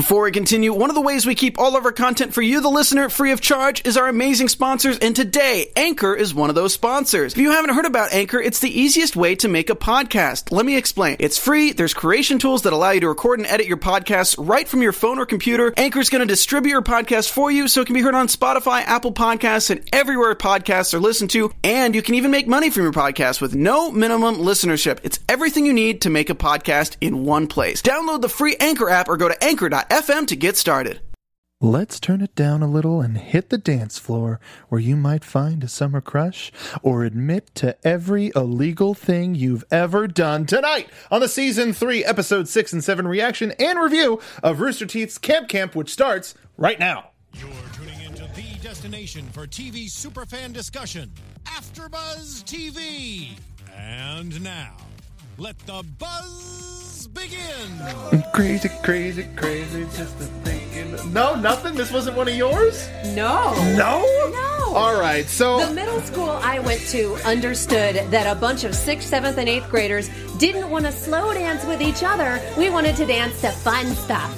Before we continue, one of the ways we keep all of our content for you, the listener, free of charge is our amazing sponsors, and today, Anchor is one of those sponsors. If you haven't heard about Anchor, it's the easiest way to make a podcast. Let me explain. It's free, there's creation tools that allow you to record and edit your podcasts right from your phone or computer. Anchor's going to distribute your podcast for you so it can be heard on Spotify, Apple Podcasts, and everywhere podcasts are listened to, and you can even make money from your podcast with no minimum listenership. It's everything you need to make a podcast in one place. Download the free Anchor app or go to anchor.fm to get started. Let's turn it down a little and hit the dance floor where you might find a summer crush or admit to every illegal thing you've ever done tonight on the Season 3, Episode 6 and 7 reaction and review of Rooster Teeth's Camp Camp, which starts right now. You're tuning into the destination for TV superfan discussion, AfterBuzz TV. And now, let the buzz begin. Crazy, just a thinking. No, nothing? This wasn't one of yours? No. No? No. All right, so... The middle school I went to understood that a bunch of 6th, 7th, and 8th graders didn't want to slow dance with each other. We wanted to dance to fun stuff.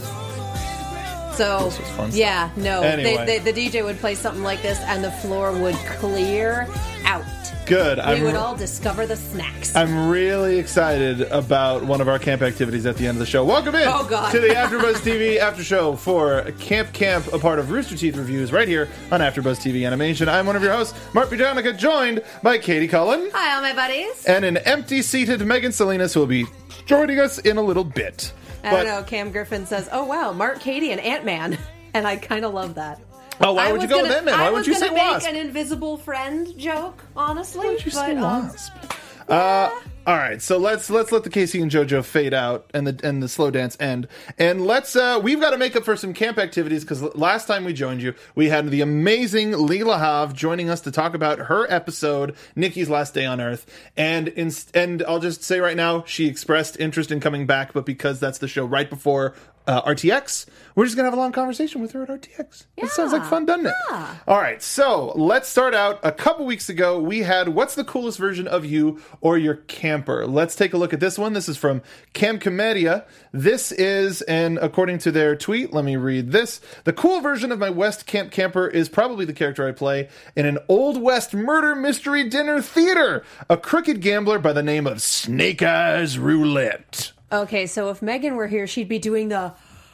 So, this was fun yeah, stuff. no. Anyway. The DJ would play something like this, and the floor would clear out. Good. We would all discover the snacks. I'm really excited about one of our camp activities at the end of the show. Welcome in to the AfterBuzz TV After Show for Camp Camp, a part of Rooster Teeth Reviews, right here on AfterBuzz TV Animation. I'm one of your hosts, Mark Bujanica, joined by Katie Cullen. Hi, all my buddies. And an empty-seated Megan Salinas, who will be joining us in a little bit. I don't know, Cam Griffin says, oh wow, Mark, Katie, and Ant-Man. And I kind of love that. Oh, why would you go with Ant-Man? Why would you say Wasp? I was going to make an invisible friend joke, honestly. Why would you say Wasp? Yeah. All right, so let's let the Casey and JoJo fade out and the slow dance end, and let's we've got to make up for some camp activities because last time we joined you, we had the amazing Leela Hav joining us to talk about her episode Nikki's Last Day on Earth, and I'll just say right now she expressed interest in coming back, but because that's the show right before RTX, we're just gonna have a long conversation with her at RTX. Yeah. That sounds like fun, doesn't it? Yeah. All right, so let's start out. A couple weeks ago, we had what's the coolest version of you or your camper? Let's take a look at this one. This is from Camp Comedia. This is, and according to their tweet, let me read this. The cool version of my West Camp camper is probably the character I play in an Old West murder mystery dinner theater. A crooked gambler by the name of Snake Eyes Roulette. Okay, so if Megan were here, she'd be doing the,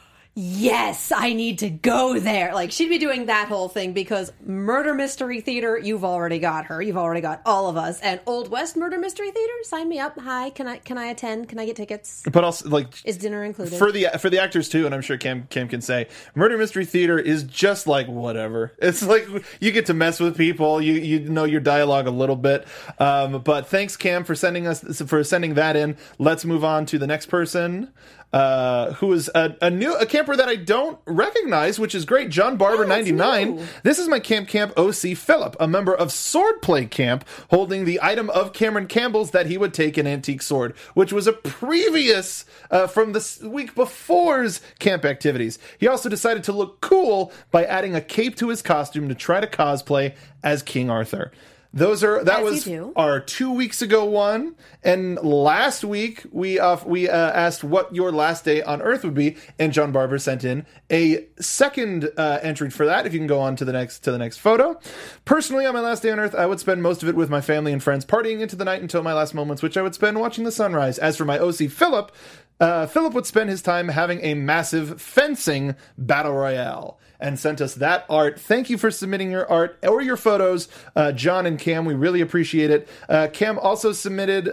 yes, I need to go there. Like, she'd be doing that whole thing because Murder Mystery Theater, you've already got her. You've already got all of us. And Old West Murder Mystery Theater, sign me up. Hi, can I attend? Can I get tickets? But also, like, is dinner included? For the actors too, and I'm sure Cam can say, Murder Mystery Theater is just like whatever. It's like you get to mess with people, you know your dialogue a little bit. But thanks, Cam, for sending that in. Let's move on to the next person. Who is a camper that I don't recognize, which is great. John Barber 99. This is my Camp OC Philip, a member of Swordplay Camp, holding the item of Cameron Campbell's that he would take an antique sword, which was a previous from the week before's camp activities. He also decided to look cool by adding a cape to his costume to try to cosplay as King Arthur. That was our 2 weeks ago one, and last week we asked what your last day on Earth would be, and John Barber sent in a second entry for that. If you can go on to the next photo. Personally, on my last day on Earth, I would spend most of it with my family and friends, partying into the night until my last moments, which I would spend watching the sunrise. As for my OC Philip, Philip would spend his time having a massive fencing battle royale. And sent us that art. Thank you for submitting your art or your photos, John and Cam. We really appreciate it. Cam also submitted,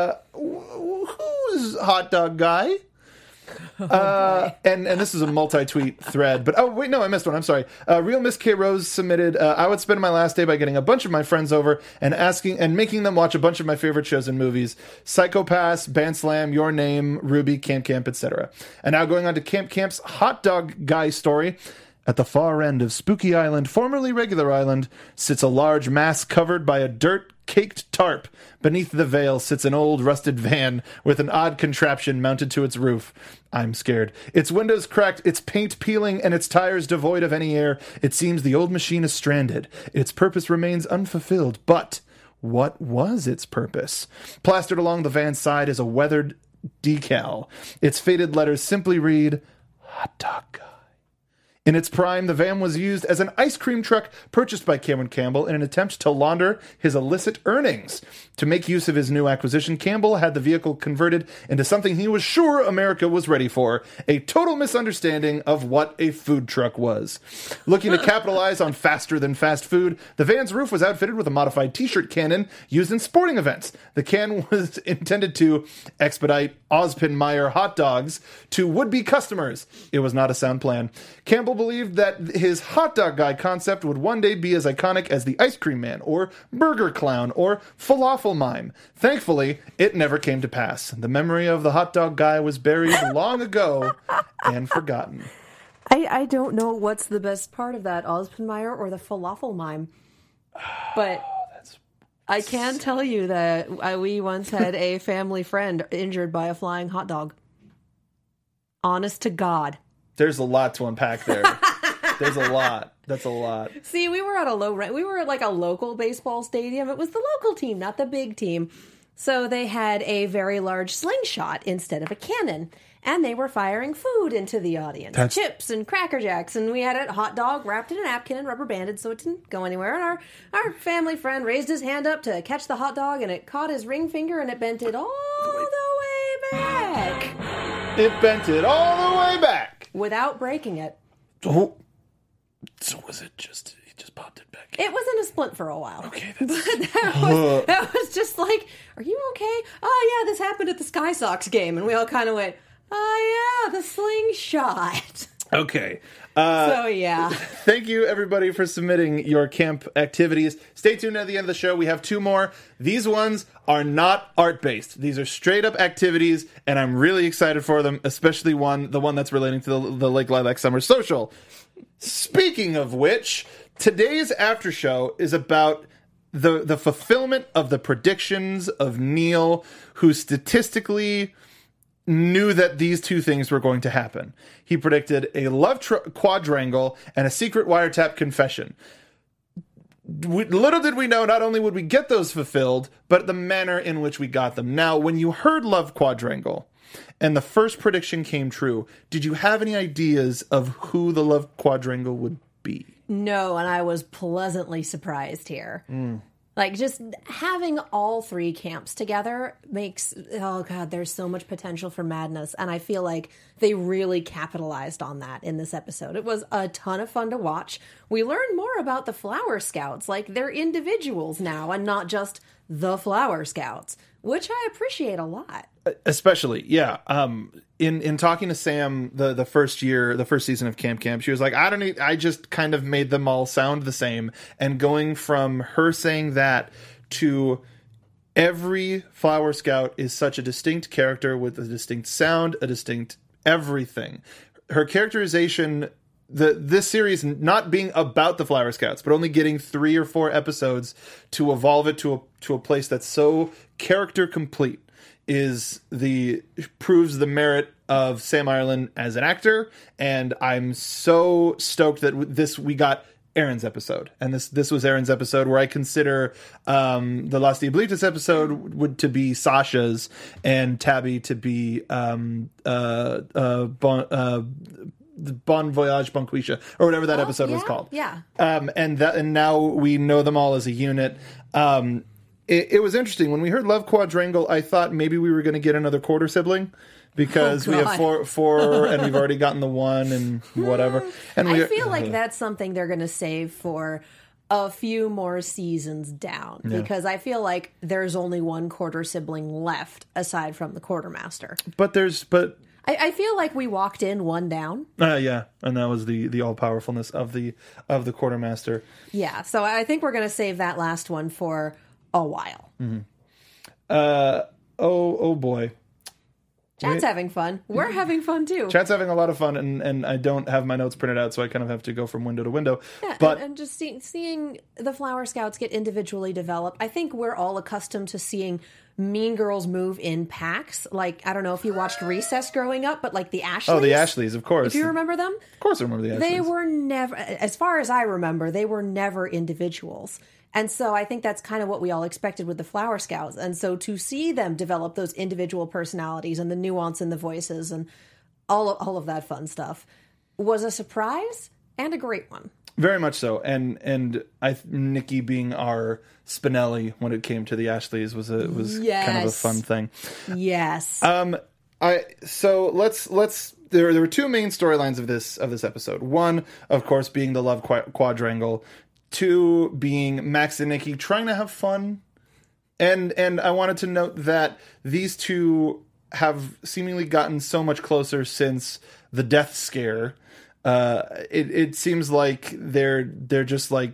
who's Hot Dog Guy? And this is a multi-tweet thread. But, oh, wait, no, I missed one. I'm sorry. Real Miss K. Rose submitted, I would spend my last day by getting a bunch of my friends over and making them watch a bunch of my favorite shows and movies. Psycho-Pass, Band Slam, Your Name, Ruby, Camp Camp, etc. And now going on to Camp Camp's Hot Dog Guy story. At the far end of Spooky Island, formerly Regular Island, sits a large mass covered by a dirt-caked tarp. Beneath the veil sits an old rusted van with an odd contraption mounted to its roof. I'm scared. Its windows cracked, its paint peeling, and its tires devoid of any air. It seems the old machine is stranded. Its purpose remains unfulfilled, but what was its purpose? Plastered along the van's side is a weathered decal. Its faded letters simply read, Hot Dog Guy. In its prime, the van was used as an ice cream truck purchased by Cameron Campbell in an attempt to launder his illicit earnings. To make use of his new acquisition, Campbell had the vehicle converted into something he was sure America was ready for, a total misunderstanding of what a food truck was. Looking to capitalize on faster than fast food, the van's roof was outfitted with a modified t-shirt cannon used in sporting events. The can was intended to expedite Ozpin Meyer hot dogs to would-be customers. It was not a sound plan. Campbell believed that his hot dog guy concept would one day be as iconic as the ice cream man, or burger clown, or falafel mime. Thankfully, it never came to pass. The memory of the hot dog guy was buried long ago and forgotten. I don't know what's the best part of that, Ozpenmeyer or the falafel mime. But I can tell you that we once had a family friend injured by a flying hot dog. Honest to God. There's a lot to unpack there. There's a lot. That's a lot. See, we were at a low rent. We were at like a local baseball stadium. It was the local team, not the big team. So they had a very large slingshot instead of a cannon. And they were firing food into the audience. Chips and Cracker Jacks. And we had a hot dog wrapped in a napkin and rubber banded so it didn't go anywhere. And our family friend raised his hand up to catch the hot dog and it caught his ring finger and it bent it all the way back. It bent it all the way back. Without breaking it. Oh. So was it just, he just popped it back in? It was in a splint for a while. Okay, But that was just like, are you okay? Oh, yeah, this happened at the Sky Sox game. And we all kind of went, oh, yeah, the slingshot. Okay. So, yeah. Thank you, everybody, for submitting your camp activities. Stay tuned at the end of the show. We have 2 more. These ones are not art-based. These are straight-up activities, and I'm really excited for them, especially the one that's relating to the Lake Lilac Summer Social. Speaking of which, today's after show is about the fulfillment of the predictions of Neil, who statistically knew that these 2 things were going to happen. He predicted a love quadrangle and a secret wiretap confession. Little did we know, not only would we get those fulfilled, but the manner in which we got them. Now, when you heard love quadrangle and the first prediction came true, did you have any ideas of who the love quadrangle would be? No, and I was pleasantly surprised here. Like, just having all 3 camps together makes, oh God, there's so much potential for madness. And I feel like they really capitalized on that in this episode. It was a ton of fun to watch. We learned more about the Flower Scouts. Like, they're individuals now and not just the Flower Scouts, which I appreciate a lot. Especially, yeah. In talking to Sam the first season of Camp, she was like, I just kind of made them all sound the same. And going from her saying that to every Flower Scout is such a distinct character with a distinct sound, a distinct everything. Her characterization, this series not being about the Flower Scouts, but only getting 3 or 4 episodes to evolve it to a place that's so character complete, proves the merit of Sam Ireland as an actor, and I'm so stoked that we got Aaron's episode, and this was Aaron's episode, where I consider the Las Diablitas episode to be Sasha's, and Tabby to be Bon Voyage Bonquisha, or whatever that episode was called. Yeah. And now we know them all as a unit. It was interesting. When we heard Love Quadrangle, I thought maybe we were going to get another quarter sibling, because we have four and we've already gotten the 1 and whatever. And I feel like that's something they're going to save for a few more seasons down, because I feel like there's only 1 quarter sibling left aside from the quartermaster. But I feel like we walked in 1 down. Yeah, and that was the all powerfulness of the quartermaster. Yeah, so I think we're going to save that last one for a while. Mm-hmm. Oh boy. Chat's having fun. We're having fun too. Chat's having a lot of fun, and I don't have my notes printed out, so I kind of have to go from window to window. Yeah, but and just seeing the Flower Scouts get individually developed. I think we're all accustomed to seeing Mean Girls move in packs. Like, I don't know if you watched Recess growing up, but like the Ashleys. Oh, the Ashleys, of course. Do you remember them? Of course I remember the Ashleys. They were never, as far as I remember, they were never individuals. And so I think that's kind of what we all expected with the Flower Scouts. And so to see them develop those individual personalities and the nuance in the voices and all of that fun stuff was a surprise, And a great one. Very much so. And Nikki being our Spinelli when it came to the Ashleys was kind of a fun thing. Yes. So let's there were two main storylines of this episode. One, of course, being the love quadrangle. Two, being Max and Nikki trying to have fun. And I wanted to note that these two have seemingly gotten so much closer since the death scare. It seems like they're just like,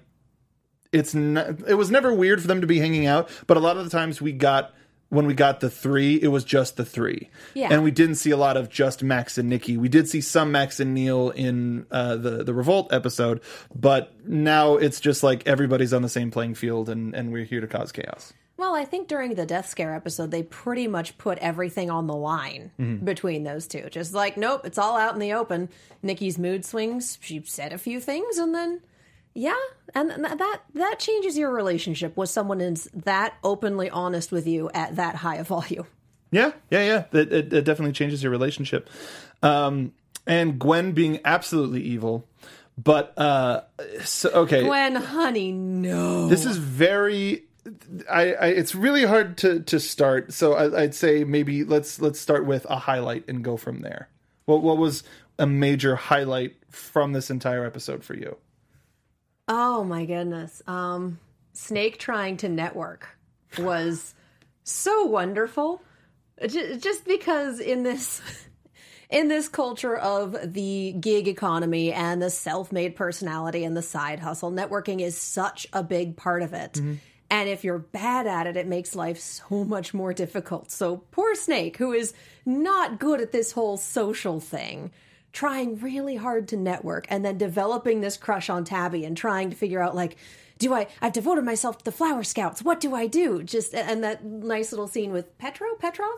it was never weird for them to be hanging out, but a lot of the times when we got the three, it was just the three. Yeah. And we didn't see a lot of just Max and Nikki. We did see some Max and Neil in the Revolt episode, but now it's just like everybody's on the same playing field and we're here to cause chaos. Well, I think during the Death Scare episode, they pretty much put everything on the line between those two. Just like, nope, it's all out in the open. Nikki's mood swings. She said a few things, and then, yeah, and that changes your relationship with someone who's that openly honest with you at that high a volume. Yeah. It definitely changes your relationship. And Gwen being absolutely evil. But, okay. Gwen, honey, no. This is very... it's really hard to start, so I'd say maybe let's start with a highlight and go from there. What was a major highlight from this entire episode for you? Oh my goodness. Snake trying to network was so wonderful. Just because in this culture of the gig economy and the self-made personality and the side hustle, networking is such a big part of it. Mm-hmm. And if you're bad at it, it makes life so much more difficult. So poor Snake, who is not good at this whole social thing, trying really hard to network and then developing this crush on Tabby and trying to figure out, like, I've devoted myself to the Flower Scouts. What do I do? And that nice little scene with Petrol.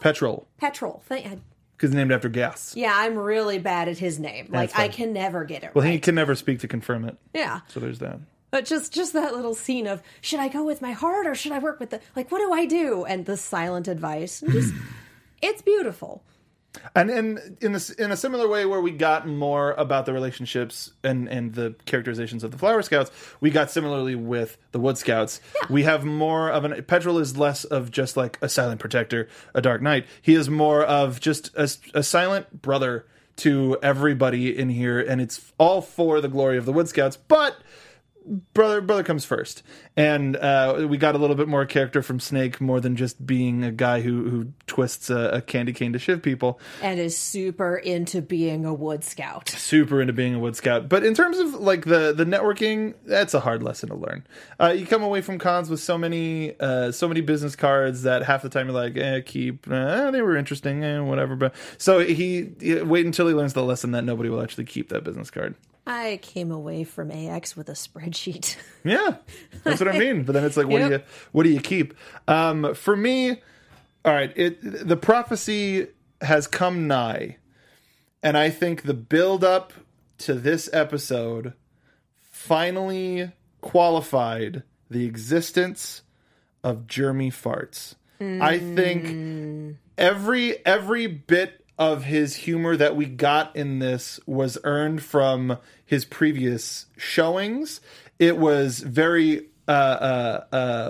Because named after gas. Yeah, I'm really bad at his name. Like, I can never get it right. Well, he can never speak to confirm it. Yeah. So there's that. But just that little scene of, should I go with my heart or should I work with what do I do? And the silent advice. It's beautiful. And in a similar way where we got more about the relationships and the characterizations of the Flower Scouts, we got similarly with the Wood Scouts. Yeah. We have more of Petrol is less of just like a silent protector, a dark knight. He is more of just a silent brother to everybody in here, and it's all for the glory of the Wood Scouts, but brother comes first. And we got a little bit more character from Snake, more than just being a guy who twists a candy cane to shiv people. And is super into being a Wood Scout. But in terms of like the networking, that's a hard lesson to learn. You come away from cons with so many business cards that half the time you're like, keep. They were interesting, whatever. But so he wait until he learns the lesson that nobody will actually keep that business card. I came away from AX with a spreadsheet. Yeah, that's what I mean. But then it's like, what do you keep? For me, all right, the prophecy has come nigh, and I think the build up to this episode finally qualified the existence of Jeremy Farts. I think every bit of his humor that we got in this was earned from his previous showings. It was very I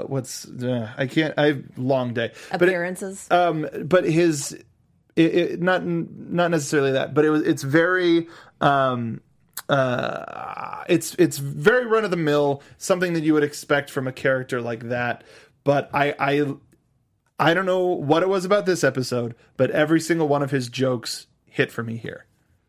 have long day appearances, but his not necessarily that, but it's very it's very run of the mill, something that you would expect from a character like that. But I don't know what it was about this episode, but every single one of his jokes hit for me here.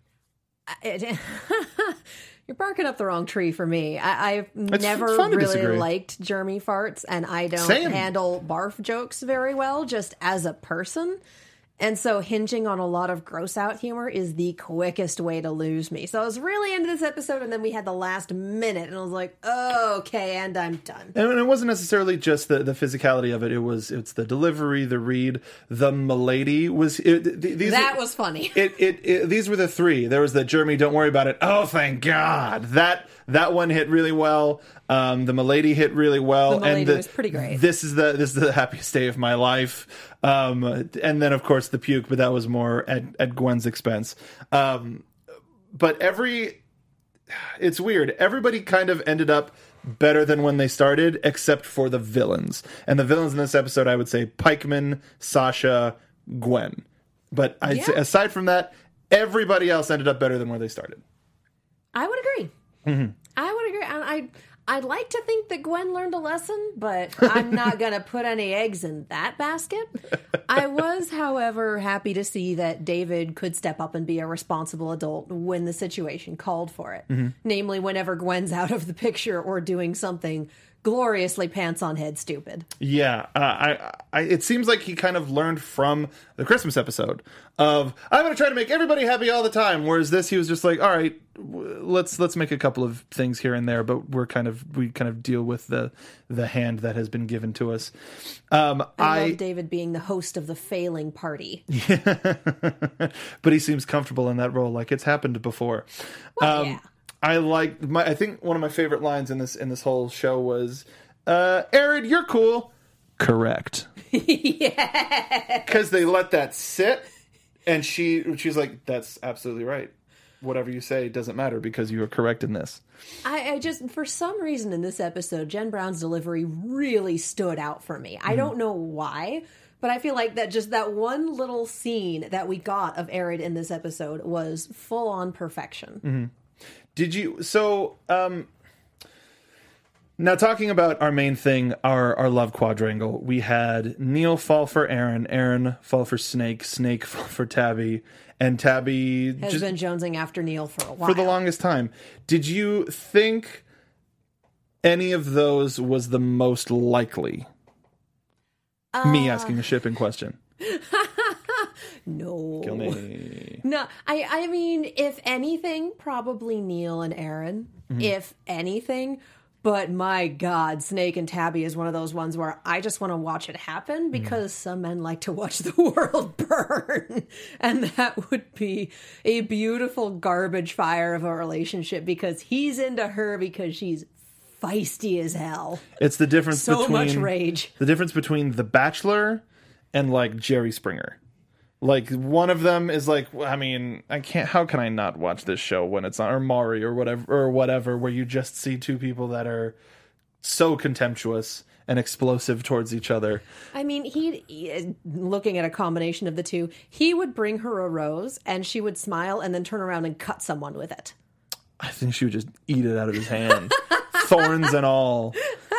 You're barking up the wrong tree for me. I've never really liked Jeremy Farts, and I don't handle barf jokes very well, just as a person. And so hinging on a lot of gross out humor is the quickest way to lose me. So I was really into this episode, and then we had the last minute, and I was like, oh, okay, and I'm done. And it wasn't necessarily just the physicality of it. It's the delivery, the read, the milady was. That was funny. These were the three. There was the Jeremy, don't worry about it. Oh, thank God. That one hit really well. The milady hit really well. The milady was pretty great. This is the happiest day of my life. And then of course the puke, but that was more at Gwen's expense. But it's weird. Everybody kind of ended up better than when they started, except for the villains. And the villains in this episode, I would say Pikeman, Sasha, Gwen. But I'd say, aside from that, everybody else ended up better than where they started. I would agree. I would agree. And I'd like to think that Gwen learned a lesson, but I'm not going to put any eggs in that basket. I was, however, happy to see that David could step up and be a responsible adult when the situation called for it. Namely, whenever Gwen's out of the picture or doing something gloriously pants on head stupid. Yeah, it seems like he kind of learned from the Christmas episode of I'm going to try to make everybody happy all the time. Whereas this, he was just like, all right, let's make a couple of things here and there, but we kind of deal with the hand that has been given to us. I love David being the host of the failing party. But he seems comfortable in that role, like it's happened before. Well, yeah. I think one of my favorite lines in this whole show was, Arid, you're cool. Correct. Yeah. Because they let that sit, and she's like, that's absolutely right. Whatever you say doesn't matter because you are correct in this. I just, for some reason in this episode, Jen Brown's delivery really stood out for me. I don't know why, but I feel like that one little scene that we got of Arid in this episode was full on perfection. Did you... So, now talking about our main thing, our love quadrangle, we had Neil fall for Aaron, Aaron fall for Snake, Snake fall for Tabby, and Tabby... has been jonesing after Neil for a while. For the longest time. Did you think any of those was the most likely? Me asking a shipping question. No. Kill me. No, I mean, if anything, probably Neil and Aaron. If anything. But my God, Snake and Tabby is one of those ones where I just want to watch it happen because some men like to watch the world burn. And that would be a beautiful garbage fire of a relationship because he's into her because she's feisty as hell. It's the difference so between... much rage. The difference between The Bachelor and, like, Jerry Springer. Like, one of them is like, I mean, how can I not watch this show when it's on, or Maury or whatever, where you just see two people that are so contemptuous and explosive towards each other. I mean, looking at a combination of the two, he would bring her a rose and she would smile and then turn around and cut someone with it. I think she would just eat it out of his hand. Thorns and all.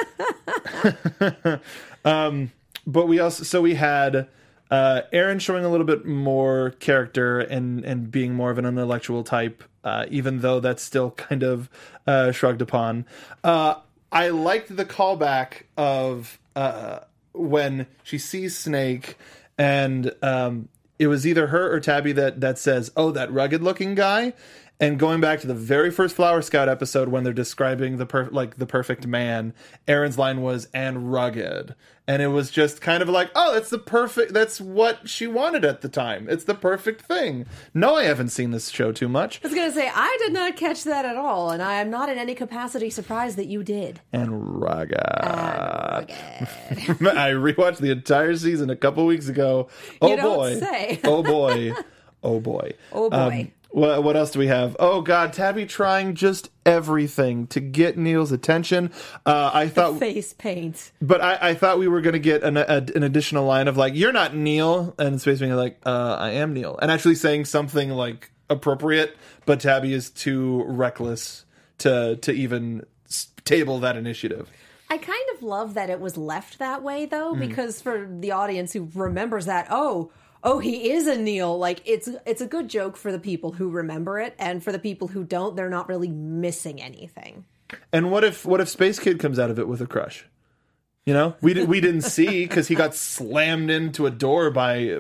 But we had Aaron showing a little bit more character and being more of an intellectual type, even though that's still kind of shrugged upon. I liked the callback of when she sees Snake, and it was either her or Tabby that says, "Oh, that rugged-looking guy." And going back to the very first Flower Scout episode when they're describing the perfect man, Aaron's line was, "and rugged." And it was just kind of like, oh, that's what she wanted at the time. It's the perfect thing. No, I haven't seen this show too much. I was going to say, I did not catch that at all, and I am not in any capacity surprised that you did. And rugged. I rewatched the entire season a couple weeks ago. Oh, you don't boy. Say. Oh, boy. Oh, boy. Oh, boy. What else do we have? Oh, God, Tabby trying just everything to get Neil's attention. I thought face paint. But I thought we were going to get an additional line of like, "You're not Neil," and Space being like, "I am Neil," and actually saying something like appropriate. But Tabby is too reckless to even table that initiative. I kind of love that it was left that way, though, because for the audience who remembers that, oh, he is a Neil. Like, it's a good joke for the people who remember it, and for the people who don't, they're not really missing anything. And what if Space Kid comes out of it with a crush? You know, we didn't see because he got slammed into a door by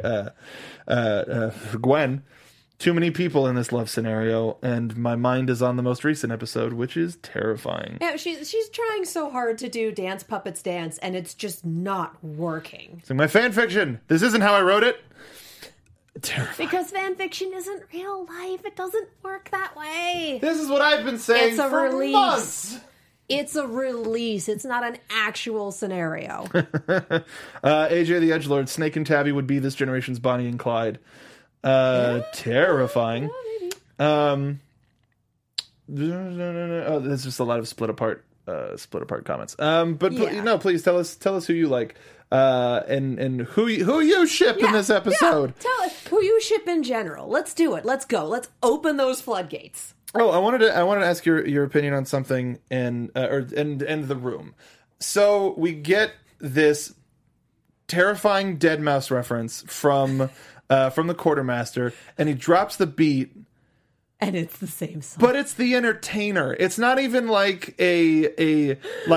Gwen. Too many people in this love scenario, and my mind is on the most recent episode, which is terrifying. Yeah, she's trying so hard to do Dance Puppets Dance, and it's just not working. It's like, my fan fiction. This isn't how I wrote it. Terrifying. Because fan fiction isn't real life. It doesn't work that way. This is what I've been saying It's a for release. months. It's a release. It's not an actual scenario. AJ the Edgelord, Snake and Tabby would be this generation's Bonnie and Clyde. Terrifying. Yeah, maybe. Oh, there's just a lot of split apart comments. But Yeah. please tell us who you like, and who you ship in this episode. Yeah. Tell us who you ship in general. Let's do it. Let's go. Let's open those floodgates. Oh, I wanted to ask your opinion on something and the room. So we get this terrifying dead mouse reference from the quartermaster, and he drops the beat. And it's the same song. But it's The Entertainer. It's not even like a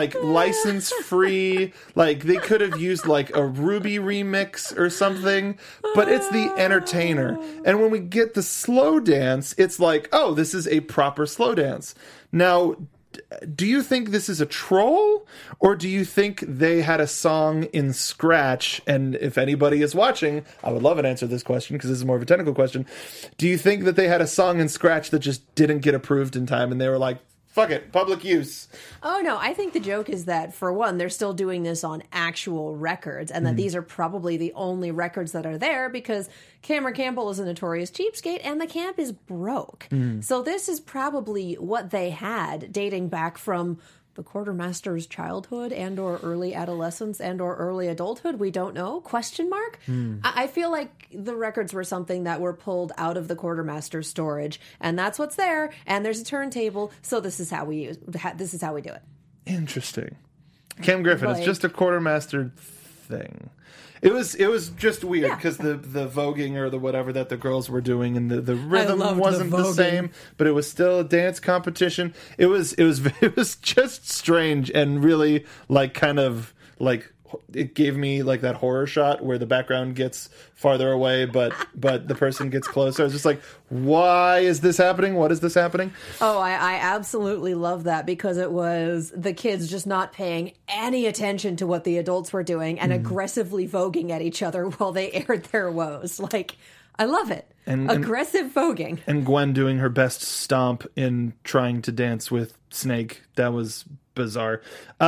license free, like they could have used like a Ruby remix or something, but it's The Entertainer. And when we get the slow dance, it's like, oh, this is a proper slow dance. Now, do you think this is a troll, or do you think they had a song in Scratch? And if anybody is watching, I would love an answer to this question because this is more of a technical question. Do you think that they had a song in Scratch that just didn't get approved in time and they were like, fuck it, public use? Oh, no. I think the joke is that, for one, they're still doing this on actual records, and that these are probably the only records that are there because Cameron Campbell is a notorious cheapskate and the camp is broke. So this is probably what they had dating back from the quartermaster's childhood and or early adolescence and or early adulthood. We don't know. Question mark? I feel like the records were something that were pulled out of the quartermaster's storage, and that's what's there. And there's a turntable, so this is how we do it. Interesting. Cam Griffin, it's Like- just a quartermaster thing. It was just weird because the voguing or the whatever that the girls were doing and the rhythm loved the wasn't the voguing. same, but it was still a dance competition. It was just strange and really like kind of like it gave me like that horror shot where the background gets farther away, but the person gets closer. I was just like, why is this happening? What is this happening? Oh, I absolutely love that because it was the kids just not paying any attention to what the adults were doing and aggressively voguing at each other while they aired their woes. Like, I love it. Aggressive voguing. And Gwen doing her best stomp in trying to dance with Snake. That was bizarre.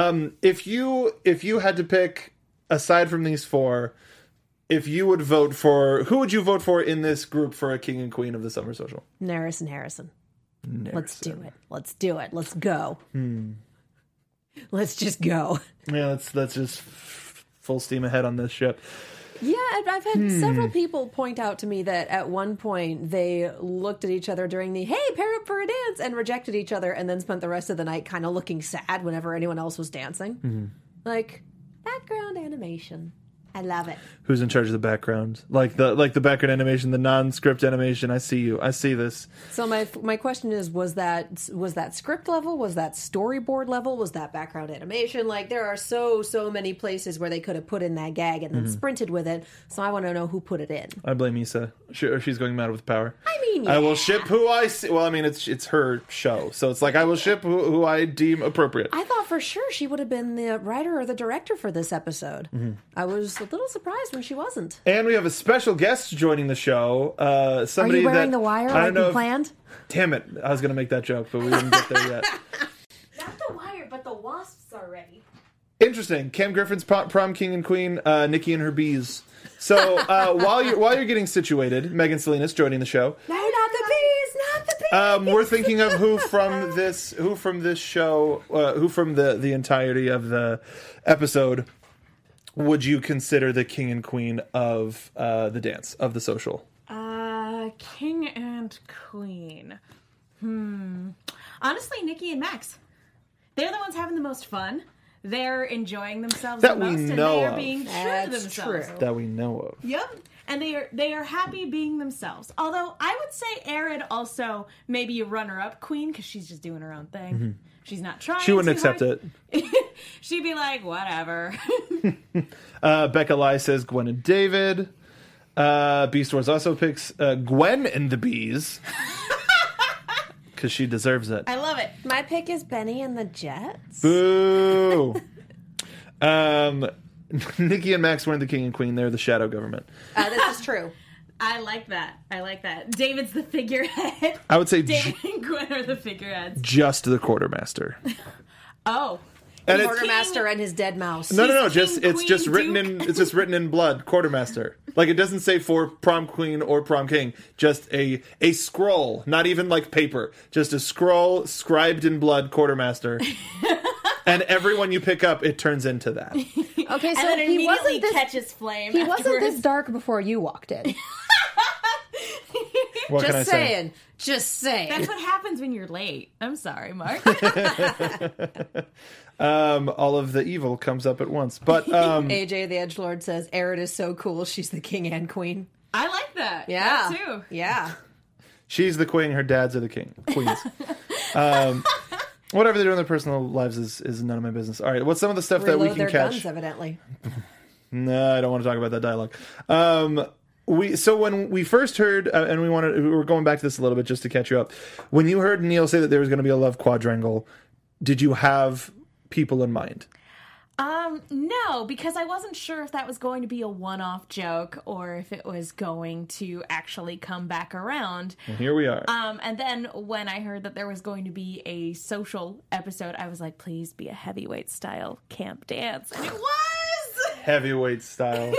If you had to pick, aside from these four, if you would vote for, who would you vote for in this group for a king and queen of the summer social? Naris and Harrison. Let's do it. Let's do it. Let's go. Let's just go. Yeah, let's just full steam ahead on this ship. Yeah, I've had several people point out to me that at one point they looked at each other during the "hey, pair up for a dance" and rejected each other, and then spent the rest of the night kind of looking sad whenever anyone else was dancing. Like, background animation. I love it. Who's in charge of the background? Like the background animation, the non-script animation. I see you. I see this. So my question is, was that script level? Was that storyboard level? Was that background animation? Like, there are so many places where they could have put in that gag and then sprinted with it. So I want to know who put it in. I blame Issa. She's going mad with power. I mean, I will ship who I see. Well, I mean, it's her show, so it's like I will ship who I deem appropriate. I thought for sure she would have been the writer or the director for this episode. I was a little surprised when she wasn't. And we have a special guest joining the show. Somebody Are you wearing that, the wire I like don't know you if- planned? Damn it! I was going to make that joke, but we didn't get there yet. Not the wire, but the wasps are ready. Interesting. Cam Griffin's prom king and queen, Nikki and her bees. So while you're getting situated, Megan Salinas joining the show. No, not the bees, not the bees. We're thinking of who from this show, who from the entirety of the episode would you consider the king and queen of the dance, of the social? King and queen. Honestly, Nikki and Max. They're the ones having the most fun. They're enjoying themselves That the we most, know and they are of. being true to That's themselves. true. That we know of. Yep. And they are happy being themselves. Although I would say Erin also maybe a runner-up queen because she's just doing her own thing. She's not trying. She wouldn't too accept hard. it. She'd be like, whatever. Becca Lai says Gwen and David. Beast Wars also picks Gwen and the Bees. Because she deserves it. I love it. My pick is Benny and the Jets. Boo! Nikki and Max weren't the king and queen. They're the shadow government. This is true. I like that. David's the figurehead. I would say David and Gwen are the figureheads. just the quartermaster. Oh, And it's Quartermaster and his dead mouse. no. King, It's queen, just written duke. in. It's just written in blood. Quartermaster. Like it doesn't say for prom queen or prom king. Just a scroll. Not even like paper. Just a scroll scribed in blood. Quartermaster. And everyone you pick up, it turns into that. Okay, And so then he immediately wasn't this. catches flame. He wasn't afterwards. this dark before you walked in. What can I Just say? saying. Just saying. That's what happens when you're late. I'm sorry, Mark. All of the evil comes up at once. But AJ the Edgelord says, Aerith is so cool, she's the king and queen. I like that. Yeah. That too. Yeah. she's the queen. Her dads are the queens. Whatever they do in their personal lives is none of my business. All right, what's some of the stuff that we Reload can their catch? guns, evidently. No, I don't want to talk about that dialogue. So when we first heard, and we were going back to this a little bit just to catch you up. When you heard Neil say that there was going to be a love quadrangle, did you have people in mind? No, because I wasn't sure if that was going to be a one-off joke or if it was going to actually come back around. Well, here we are. And then when I heard that there was going to be a social episode, I was like, please be a heavyweight style camp dance. And it was! Heavyweight style.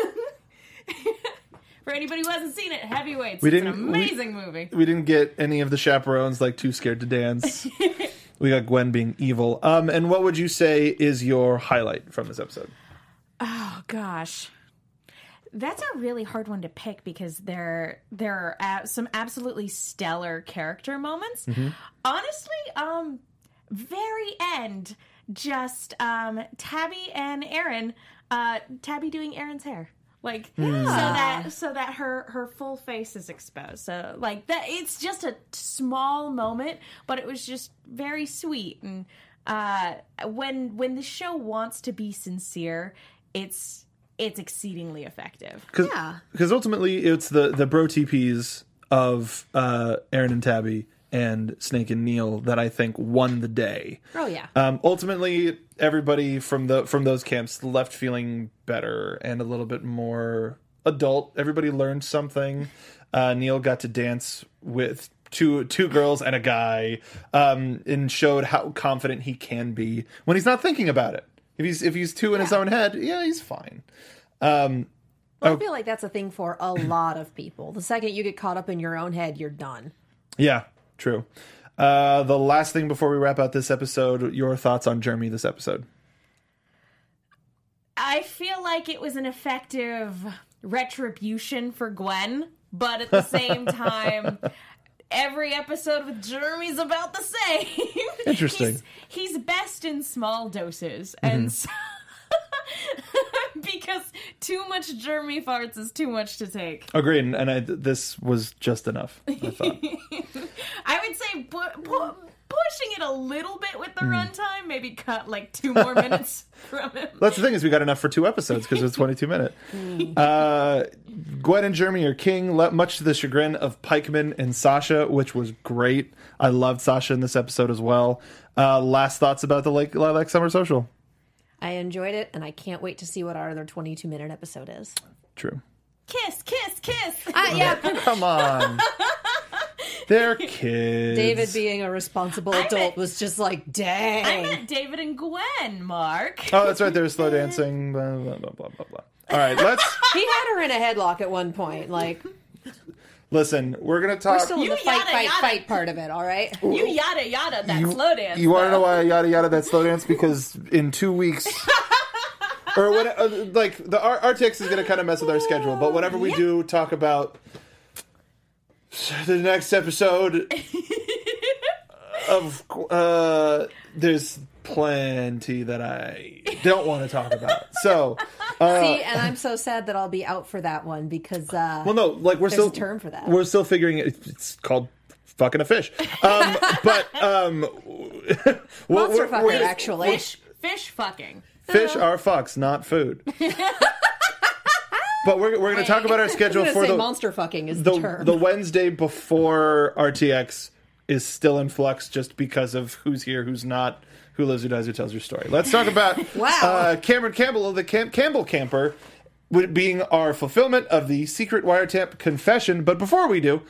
For anybody who hasn't seen it, Heavyweights. We It's an didn't- amazing movie. We didn't get any of the chaperones like too scared to dance. We got Gwen being evil. And what would you say is your highlight from this episode? Oh, gosh. That's a really hard one to pick because there are some absolutely stellar character moments. Honestly, very end, just Tabby and Aaron, Tabby doing Aaron's hair. Like so that her full face is exposed. So like that, it's just a small moment, but it was just very sweet. And when the show wants to be sincere, it's exceedingly effective. Because ultimately it's the bro TPs of Aaron and Tabby and Snake and Neil that I think won the day. Oh, yeah. Ultimately, everybody from those camps left feeling better and a little bit more adult. Everybody learned something. Neil got to dance with two girls and a guy, and showed how confident he can be when he's not thinking about it. If he's too in his own head, yeah, he's fine. I feel like that's a thing for a lot of people. The second you get caught up in your own head, you're done. Yeah, true. The last thing before we wrap out this episode, your thoughts on Jeremy this episode. I feel like it was an effective retribution for Gwen, but at the same time, every episode with Jeremy's about the same. Interesting. He's best in small doses, and so, because too much Jeremy farts is too much to take. Agreed, and this was just enough, I thought. I would say pushing it a little bit with the runtime, maybe cut like 2 more minutes from him. That's the thing, is we got enough for 2 episodes because it's 22 minutes. Gwen and Jeremy are king, much to the chagrin of Pikeman and Sasha, which was great. I loved Sasha in this episode as well. Last thoughts about the Lilac Summer Social? I enjoyed it, and I can't wait to see what our other 22-minute episode is. True. Kiss, kiss, kiss. Yeah, Come on. They're kids. David being a responsible adult meant- was just like, dang. I meant David and Gwen, Mark. Oh, that's right. They were slow dancing. Blah, blah, blah, blah, blah, blah. All right, let's... He had her in a headlock at one point. Like, Listen, we're going to talk... we're still in the You yada, yada. fight part of it, all right? You yada yada that slow dance. You want to though. know why I yada yada that slow dance? Because in 2 weeks... or when, like, the RTX is going to kind of mess with our schedule, but whenever we do talk about the next episode of... there's plenty that I don't want to talk about. So... See, and I'm so sad that I'll be out for that one because well, no, like we're there's still a term for that. We're still figuring it. It's called fucking a fish. But Monster fucker, actually. Fish fucking. Fish are fucks, not food. But we're going to talk about our I'm schedule gonna for say the monster fucking is the term. the Wednesday before RTX is still in flux just because of who's here, who's not, who lives, who dies, who tells your story. Let's talk about Wow. Cameron Campbell of the Campbell Camper. being our fulfillment of the secret wiretap confession. But before we do,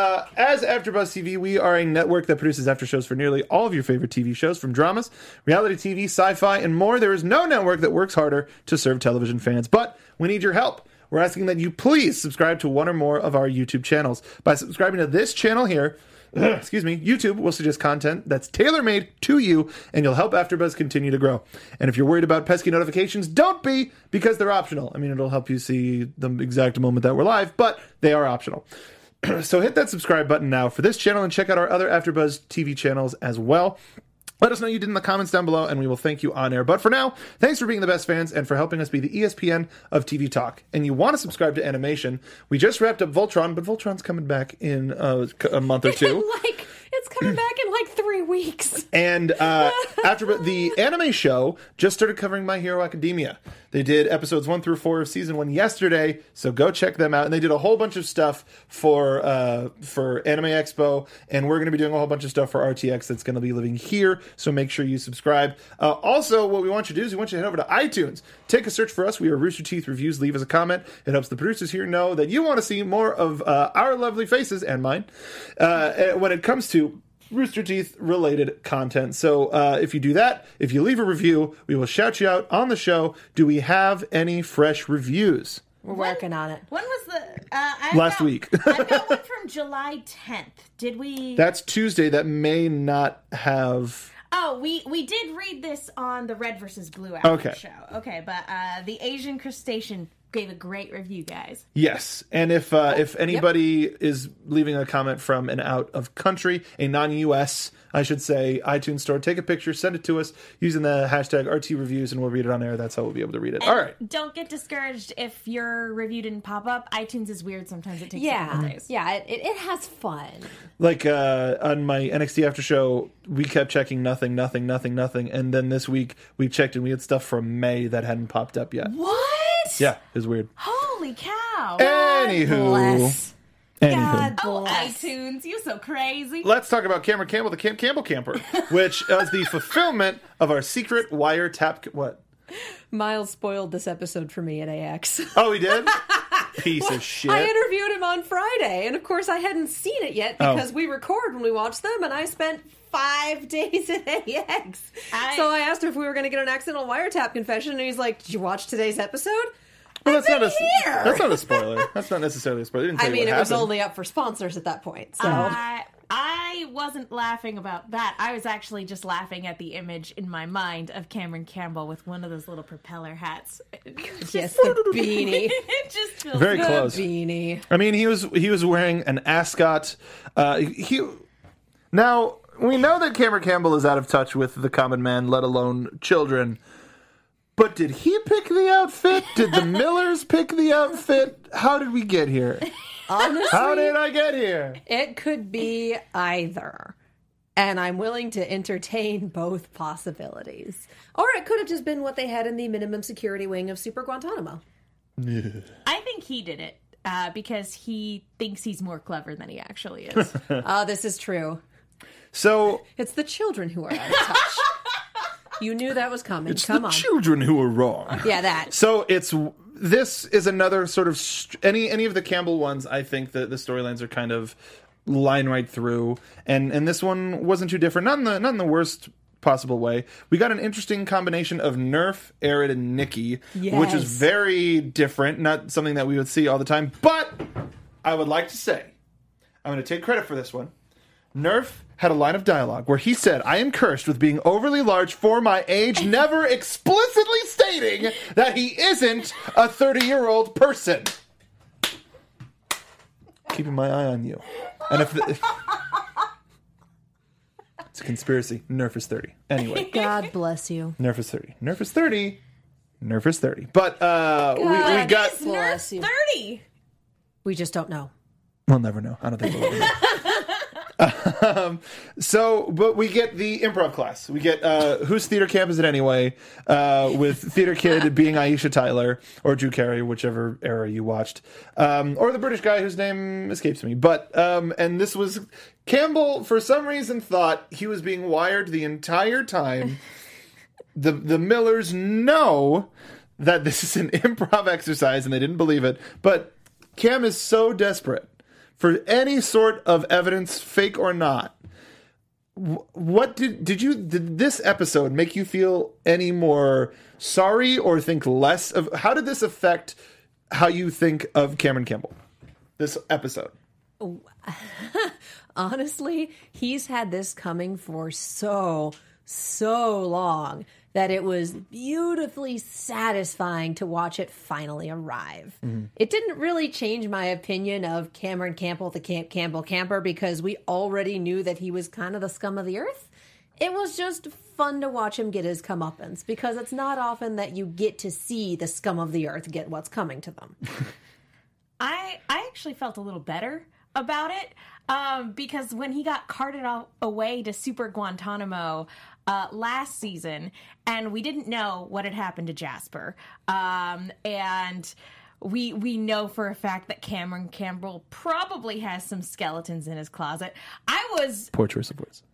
as AfterBuzz TV, we are a network that produces after shows for nearly all of your favorite TV shows, from dramas, reality TV, sci-fi, and more. There is no network that works harder to serve television fans, but we need your help. We're asking that you please subscribe to one or more of our YouTube channels. By subscribing to this channel here, YouTube will suggest content that's tailor-made to you, and you'll help AfterBuzz continue to grow. And if you're worried about pesky notifications, don't be, because they're optional. I mean, it'll help you see the exact moment that we're live, but they are optional. So hit that subscribe button now for this channel, and check out our other AfterBuzz TV channels as well. Let us know you did in the comments down below, and we will thank you on air. But for now, thanks for being the best fans and for helping us be the ESPN of TV talk. And you want to subscribe to Animation. We just wrapped up Voltron, but Voltron's coming back in a month or two. It's coming back in like 3 weeks. And after the anime show just started covering My Hero Academia. They did episodes 1 through 4 of season 1 yesterday, so go check them out. And they did a whole bunch of stuff for Anime Expo, and we're going to be doing a whole bunch of stuff for RTX that's going to be living here, so make sure you subscribe. Also, what we want you to do is we want you to head over to iTunes. Take a search for us. We are Rooster Teeth Reviews. Leave us a comment. It helps the producers here know that you want to see more of our lovely faces, and mine, when it comes to Rooster Teeth related content. So if you do that, if you leave a review, we will shout you out on the show. Do we have any fresh reviews? We're working on it. When was the last week? I've got one from July 10th. Did we? That's Tuesday. That may not have. Oh, we did read this on the Red versus Blue After show. Okay, but the Asian Crustacean gave a great review, guys. Yes, and if anybody is leaving a comment from an out of country, a non-US, I should say, iTunes store, take a picture, send it to us using the hashtag RT Reviews, and we'll read it on air. That's how we'll be able to read it. And all right. Don't get discouraged if your review didn't pop up. iTunes is weird. Sometimes it takes Yeah, days. yeah, it has fun. Like on my NXT after show, we kept checking nothing, and then this week we checked and we had stuff from May that hadn't popped up yet. What? Yeah, it was weird. Holy cow! Bless. Anywho. Oh, iTunes, you so crazy. Let's talk about Cameron Campbell, the Campbell Camper, which is the fulfillment of our secret wiretap. What? Miles spoiled this episode for me at AX. Oh, he did? Piece of shit. I interviewed him on Friday, and of course I hadn't seen it yet because we record when we watch them, and I spent 5 days at AX. So I asked him if we were going to get an accidental wiretap confession, and he's like, "Did you watch today's episode?" Well, that's not a spoiler. That's not necessarily a spoiler. They didn't tell you what it was happened. only up for sponsors at that point. So I wasn't laughing about that. I was actually just laughing at the image in my mind of Cameron Campbell with one of those little propeller hats. Yes, the beanie. It just feels Very good. close. Beanie. I mean, he was wearing an ascot. Now, we know that Cameron Campbell is out of touch with the common man, let alone children. But did he pick the outfit? Did the Millers pick the outfit? How did we get here? Honestly, How did I get here? it could be either. And I'm willing to entertain both possibilities. Or it could have just been what they had in the minimum security wing of Super Guantanamo. I think he did it because he thinks he's more clever than he actually is. This is true. So It's the children who are out of touch. You knew that was coming. it's Come the on. children who are wrong. Yeah, that. So this is another sort of any of the Campbell ones. I think that the storylines are kind of line right through, and this one wasn't too different. Not in the worst possible way. We got an interesting combination of Nerf, Arid, and Nikki, which is Yes. very different. Not something that we would see all the time. But I would like to say, I'm going to take credit for this one. Nerf had a line of dialogue where he said, "I am cursed with being overly large for my age," never explicitly stating that he isn't a 30-year-old person. Keeping my eye on you. And it's a conspiracy. Nerf is 30. Anyway, God bless you. Nerf is 30. Nerf is 30. Nerf is 30. But we got... Is Bless Nerf you. 30? We just don't know. We'll never know. I don't think we'll ever know. But we get the improv class. We get whose theater camp is it anyway? With Theater Kid being Aisha Tyler or Drew Carey, whichever era you watched, or the British guy whose name escapes me. But and this was Campbell. For some reason, thought he was being wired the entire time. The Millers know that this is an improv exercise and they didn't believe it, but Cam is so desperate for any sort of evidence, fake or not. What did this episode make you feel any more sorry or think less of? How did this affect how you think of Cameron Campbell? This episode. Honestly, he's had this coming for so long that it was beautifully satisfying to watch it finally arrive. It didn't really change my opinion of Cameron Campbell, the Campbell camper, because we already knew that he was kind of the scum of the earth. It was just fun to watch him get his comeuppance, because it's not often that you get to see the scum of the earth get what's coming to them. I actually felt a little better about it because when he got carted away to Super Guantanamo last season, and we didn't know what had happened to Jasper, and we know for a fact that Cameron Campbell probably has some skeletons in his closet. Poor choice of words.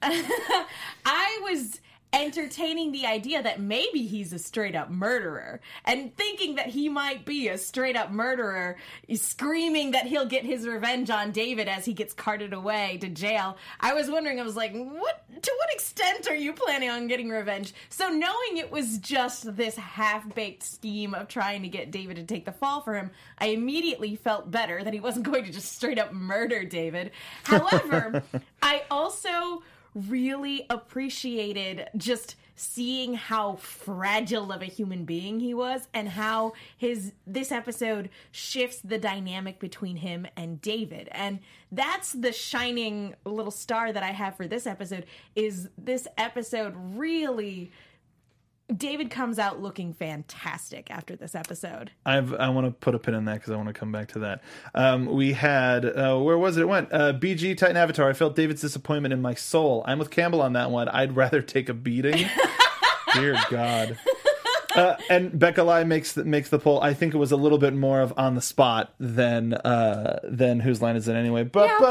I was entertaining the idea that maybe he's a straight up murderer and thinking that he might be a straight up murderer, screaming that he'll get his revenge on David as he gets carted away to jail. I was wondering, to what extent are you planning on getting revenge? So knowing it was just this half-baked scheme of trying to get David to take the fall for him, I immediately felt better that he wasn't going to just straight up murder David. However, I also really appreciated just seeing how fragile of a human being he was and how this episode shifts the dynamic between him and David. And that's the shining little star that I have for this episode, is this episode really... David comes out looking fantastic after this episode. I want to put a pin in that because I want to come back to that. We had, where was it went? BG Titan Avatar. I felt David's disappointment in my soul. I'm with Campbell on that one. I'd rather take a beating. Dear God. And Becca Lai makes the poll. I think it was a little bit more of on the spot than Whose Line Is It Anyway?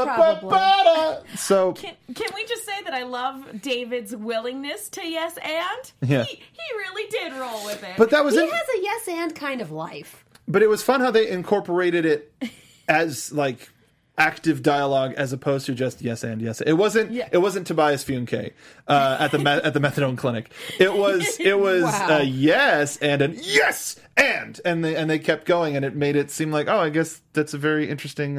So can we just say that I love David's willingness to yes and? Yeah. He really did roll with it. But that was He has a yes and kind of life. But it was fun how they incorporated it as like active dialogue as opposed to just yes and yes. It wasn't Tobias Funke at the methadone clinic. It was Wow. a yes and an yes and they kept going, and it made it seem like, oh, I guess that's a very interesting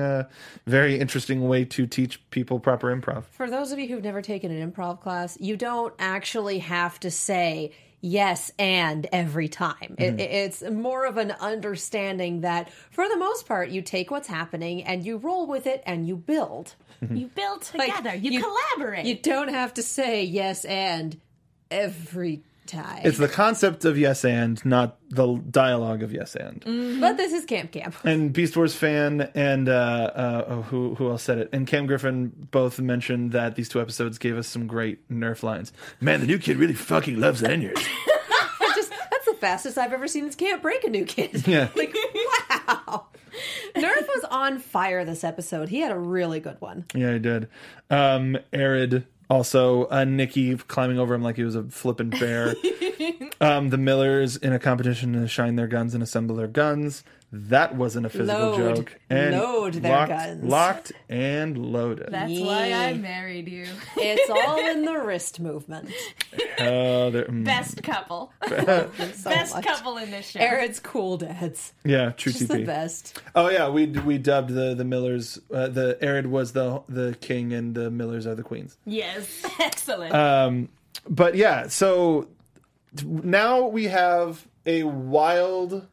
way to teach people proper improv. For those of you who've never taken an improv class, you don't actually have to say yes and every time. It's more of an understanding that, for the most part, you take what's happening and you roll with it and you build. You build together. Like, you collaborate. You don't have to say yes and every time. It's the concept of yes and, not the dialogue of yes and. But this is Camp. And Beast Wars fan and who else said it? And Cam Griffin both mentioned that these two episodes gave us some great Nerf lines. Man, the new kid really fucking loves lanyards. That's the fastest I've ever seen this camp break a new kid. Yeah. Like, wow. Nerf was on fire this episode. He had a really good one. Yeah, he did. Arid. Also, Nikki climbing over him like he was a flippin' bear. The Millers in a competition to shine their guns and assemble their guns. That wasn't a physical joke. And load their guns. Locked and loaded. That's why I married you. It's all in the wrist movement. Best couple. Best much. couple in this show. Arid's cool dads. Yeah, true Just TP. the best. Oh yeah, we dubbed the Millers. The Arid was the king and the Millers are the queens. Yes. Excellent. But yeah, so now we have a wild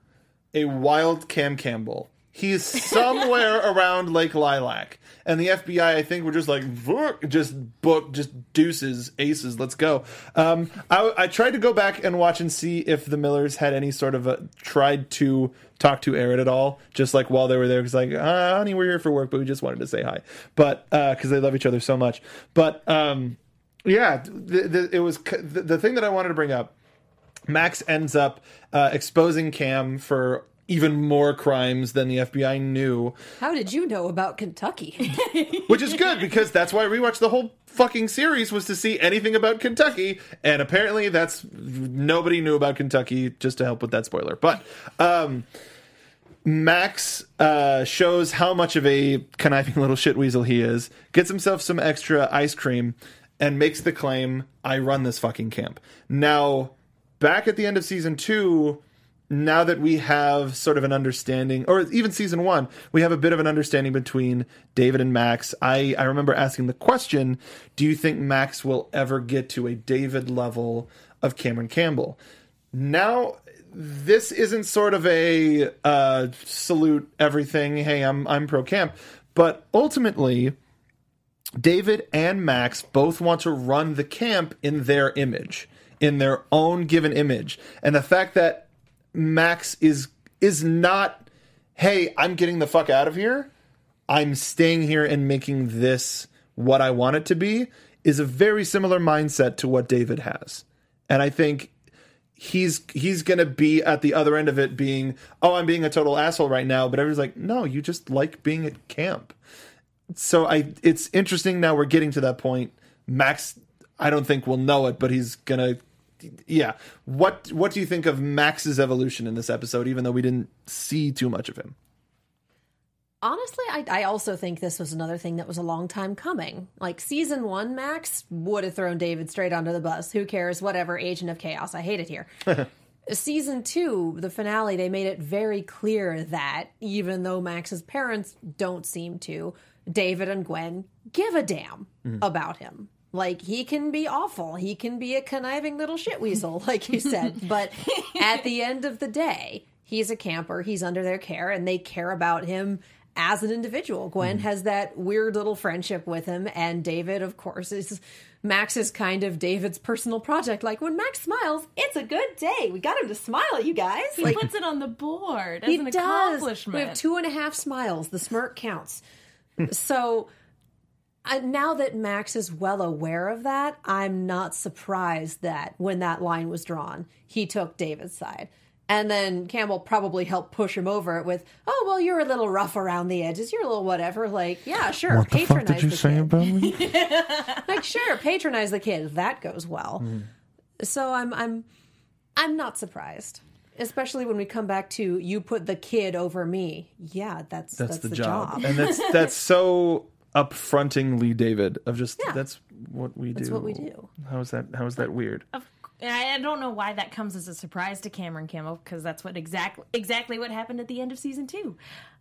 Cam Campbell. He's somewhere around Lake Lilac, and the FBI, I think, were just like, just deuces, aces, let's go. I tried to go back and watch and see if the Millers had any sort of tried to talk to Arid at all, just like while they were there, because like, honey, we're here for work, but we just wanted to say hi, but because they love each other so much. But yeah, it was the thing that I wanted to bring up. Max ends up exposing Cam for even more crimes than the FBI knew. How did you know about Kentucky? Which is good, because that's why I rewatched the whole fucking series, was to see anything about Kentucky, and apparently nobody knew about Kentucky, just to help with that spoiler. But Max shows how much of a conniving little shitweasel he is, gets himself some extra ice cream, and makes the claim, I run this fucking camp. Now, back at the end of season 2, now that we have sort of an understanding, or even season 1, we have a bit of an understanding between David and Max. I remember asking the question, do you think Max will ever get to a David level of Cameron Campbell? Now, this isn't sort of a salute everything, hey, I'm pro camp, but ultimately, David and Max both want to run the camp in their image, in their own given image. And the fact that Max is not, hey, I'm getting the fuck out of here, I'm staying here and making this what I want it to be, is a very similar mindset to what David has. And I think he's going to be at the other end of it being, oh, I'm being a total asshole right now. But everyone's like, no, you just like being at camp. So it's interesting now we're getting to that point. Max, I don't think will know it, but he's going to, yeah. What do you think of Max's evolution in this episode, even though we didn't see too much of him? Honestly, I also think this was another thing that was a long time coming. Like, season 1, Max would have thrown David straight onto the bus. Who cares? Whatever. Agent of Chaos. I hate it here. Season 2, the finale, they made it very clear that even though Max's parents don't seem to, David and Gwen give a damn about him. Like, he can be awful. He can be a conniving little shitweasel, like you said. But at the end of the day, he's a camper. He's under their care, and they care about him as an individual. Gwen has that weird little friendship with him, and David, of course, Max is kind of David's personal project. Like, when Max smiles, it's a good day. We got him to smile, you guys. He puts it on the board as an accomplishment. We have 2.5 smiles. The smirk counts. So now that Max is well aware of that, I'm not surprised that when that line was drawn, he took David's side. And then Campbell probably helped push him over it with, oh, well, you're a little rough around the edges. You're a little whatever. Like, yeah, sure. What the fuck did you say about me? Like, sure, patronize the kid. That goes well. So I'm not surprised. Especially when we come back to, you put the kid over me. Yeah, that's the job. And that's so upfrontingly David of just, that's what we do. That's what we do. How is that weird? I don't know why that comes as a surprise to Cameron Campbell, because that's what exactly what happened at the end of season 2.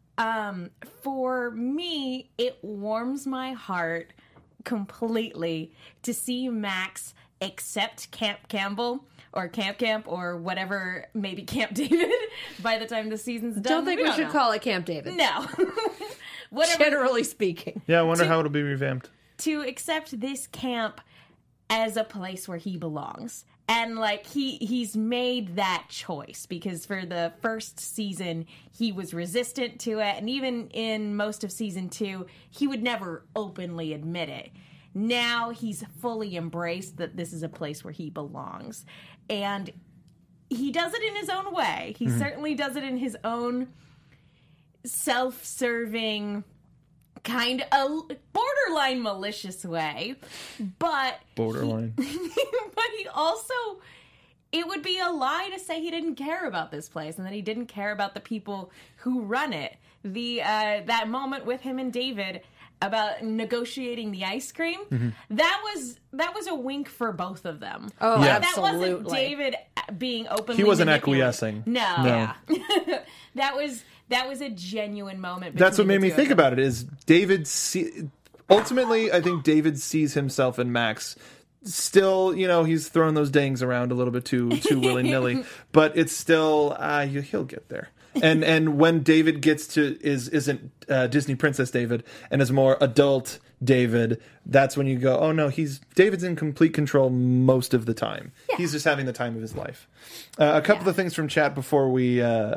For me, it warms my heart completely to see Max accept Camp Campbell or Camp or whatever, maybe Camp David by the time the season's done. Don't think we should call it Camp David. No. Whatever. Generally speaking. Yeah, I wonder how it'll be revamped. To accept this camp as a place where he belongs. And, like, he's made that choice, because for the first season, he was resistant to it. And even in most of season 2, he would never openly admit it. Now he's fully embraced that this is a place where he belongs. And he does it in his own way. He certainly does it in his own self-serving, kind of borderline malicious way. But borderline. But he also, it would be a lie to say he didn't care about this place and that he didn't care about the people who run it. That moment with him and David about negotiating the ice cream, that was a wink for both of them. Oh, yeah. Absolutely. That wasn't David being openly He wasn't manipulated. acquiescing. No. Yeah. That was a genuine moment. That's what between made the me two think of them. about it, is David ultimately, I think David sees himself in Max. Still, he's throwing those dangs around a little bit too willy-nilly, but it's still, he'll get there. And when David gets to, isn't Disney Princess David and is more adult David, that's when you go, oh no, David's in complete control most of the time. Yeah. He's just having the time of his life. A couple of things from chat before we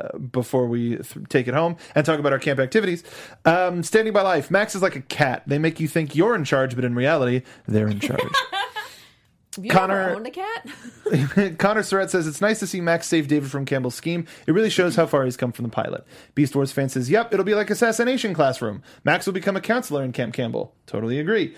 take it home and talk about our camp activities. Standing by Life. Max is like a cat. They make you think you're in charge, but in reality, they're in charge. Have you Connor- ever owned a cat? Connor Surratt says, it's nice to see Max save David from Campbell's scheme. It really shows how far he's come from the pilot. Beast Wars fan says, yep, it'll be like Assassination Classroom. Max will become a counselor in Camp Campbell. Totally agree.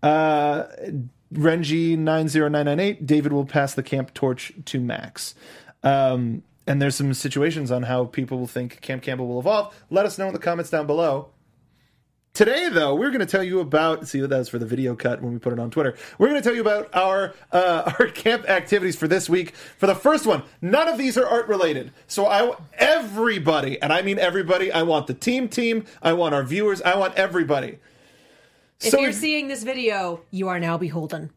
Renji90998, David will pass the camp torch to Max. And there's some situations on how people will think Camp Campbell will evolve. Let us know in the comments down below. Today, though, we're going to tell you about... See, that was for the video cut when we put it on Twitter. We're going to tell you about our camp activities for this week. For the first one, none of these are art-related. So everybody, and I mean everybody, I want the team, I want our viewers, I want everybody. If you're seeing this video, you are now beholden.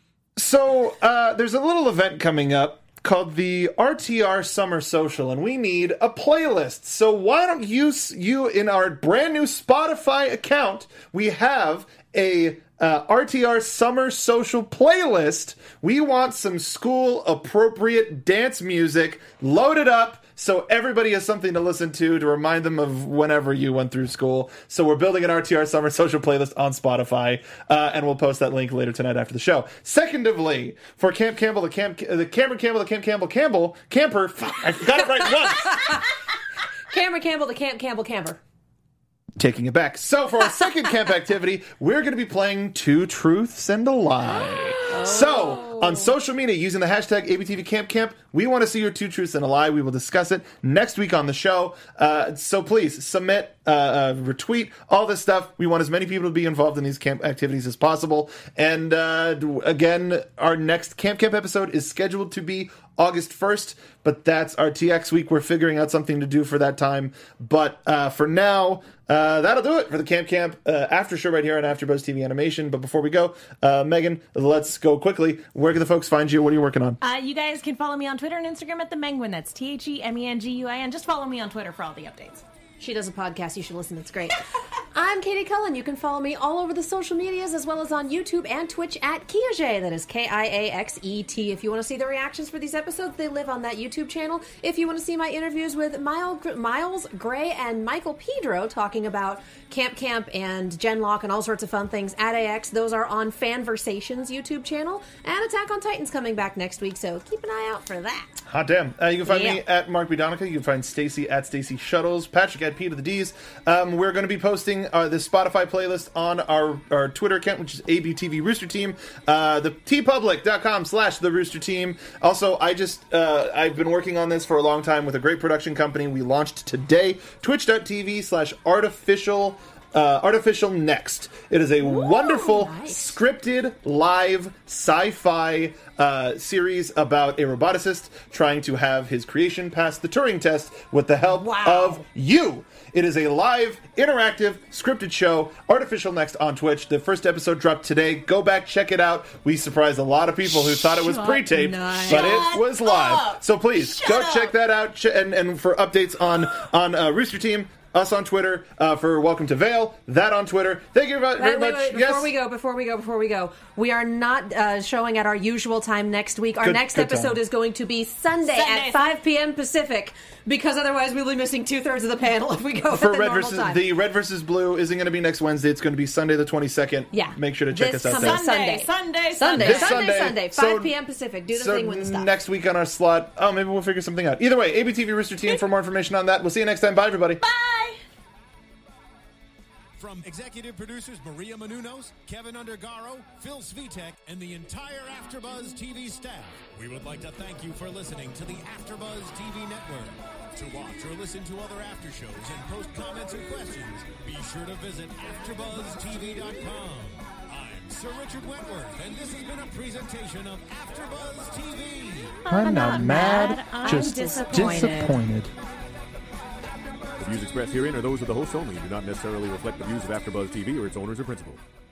So there's a little event coming up called the RTR Summer Social, and we need a playlist. So why don't you in our brand new Spotify account, we have a RTR Summer Social playlist. We want some school appropriate dance music. Load it up so everybody has something to listen to remind them of whenever you went through school. So we're building an RTR Summer Social playlist on Spotify, and we'll post that link later tonight after the show. Secondly, for Camp Campbell, the Cameron Campbell, the Camp Campbell camper. I got it right once. Cameron Campbell, the Camp Campbell camper. Taking it back. So for our second camp activity, we're going to be playing Two Truths and a Lie. So on social media, using the hashtag ABTVCampCamp, we want to see your two truths and a lie. We will discuss it next week on the show. So please submit, retweet, all this stuff. We want as many people to be involved in these camp activities as possible. And again, our next Camp episode is scheduled to be August 1st, but that's our TX week. We're figuring out something to do for that time. But for now, that'll do it for the Camp after show right here on AfterBuzz TV Animation. But before we go, Megan, let's go quickly. Where can the folks find you? What are you working on? You guys can follow me on Twitter and Instagram at the Menguin. That's TheMenguin. Just follow me on Twitter for all the updates. She does a podcast. You should listen. It's great. I'm Katie Cullen. You can follow me all over the social medias as well as on YouTube and Twitch at Kiaxet. That is Kiaxet. If you want to see the reactions for these episodes, they live on that YouTube channel. If you want to see my interviews with Miles Gray and Michael Pedro talking about Camp and Genlock and all sorts of fun things at AX, those are on Fanversations YouTube channel. And Attack on Titan's coming back next week, so keep an eye out for that. Hot damn. You can find me at Mark B. Donica. You can find Stacy at Stacy Shuttles. Patrick at P to the D's. We're going to be posting this Spotify playlist on our Twitter account, which is ABTV Rooster Team. The tpublic.com/The Rooster Team. Also, I've been working on this for a long time with a great production company. We launched today, twitch.tv/Artificial Next. It is a wonderful scripted live sci-fi series about a roboticist trying to have his creation pass the Turing test with the help of you. It is a live, interactive, scripted show, Artificial Next on Twitch. The first episode dropped today. Go back, check it out. We surprised a lot of people who thought it was pre-taped, but it was live. So please, go check that out. And for updates on Rooster Team, us on Twitter, for Welcome to Vale, that on Twitter. Thank you very much. Before we go, we are not showing at our usual time next week. Our next episode is going to be Sunday at 5 p.m. Pacific, because otherwise we'll be missing 2/3 of the panel if we go for at the normal time. The Red versus Blue isn't going to be next Wednesday. It's going to be Sunday the 22nd. Yeah. Make sure to check us out there. Sunday, 5 p.m. Pacific. Do the thing with the stuff. Next week on our slot, maybe we'll figure something out. Either way, ABTV Rooster Team for more information on that. We'll see you next time. Bye, everybody. Bye! From executive producers Maria Menounos, Kevin Undergaro, Phil Svitek, and the entire AfterBuzz TV staff, we would like to thank you for listening to the AfterBuzz TV network. To watch or listen to other after shows and post comments or questions, be sure to visit AfterBuzzTV.com. I'm Sir Richard Wentworth, and this has been a presentation of AfterBuzz TV. I'm not mad, I'm just disappointed. The views expressed herein are those of the hosts only and do not necessarily reflect the views of AfterBuzz TV or its owners or principals.